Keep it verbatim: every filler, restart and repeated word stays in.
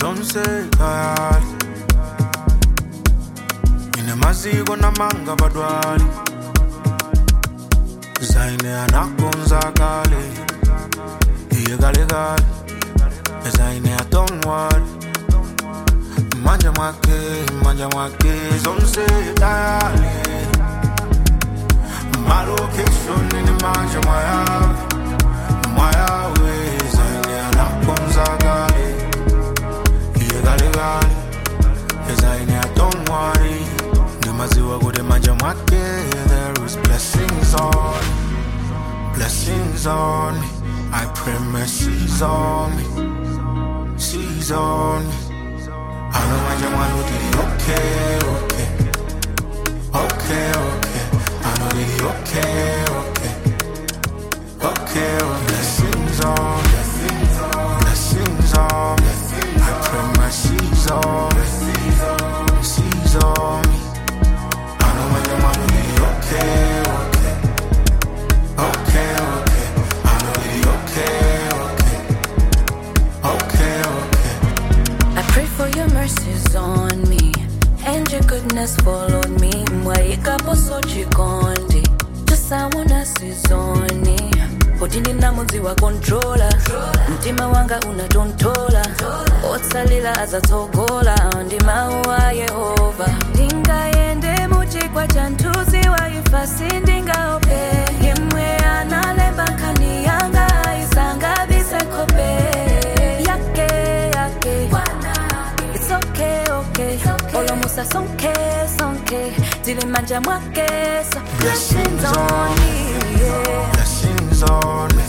zonse tayari ine maziko namanga badwali zaine anakonza kale iye kale kale zaine don't worry manja mwake manja mwake zonse tayari my location in the manja mwaya mwaya we zaine anakonza kale iye kale kale zaine don't worry maziwa gode manja mwake. There is blessings on blessings on me. I pray mercy's on me, she's on me. I know manja mwanu did okay, okay, okay, okay. I know did okay, okay, okay, okay. Blessings on blessings on blessings on me. I pray mercy's on me, she's on me. Okay, okay, okay, okay. I know it's okay, okay, okay, okay. I pray for your mercies on me, and your goodness followed me. Mwaika poso chikondi, just I wanna seasoni. Potini na muzi wa controller, mtima wanga unatontola. Otsalila azatogola, ndima uwa Yehova. Dinga yende muji kwa chantuzi wa ifasi ndinga ope. Yemwe analemba kani yanga, isanga bise kope. Yake, yake, it's okay, okay. Olo musa sonke, sonke. Dili manja mwake, so blessings on me, yeah. Blessings on me.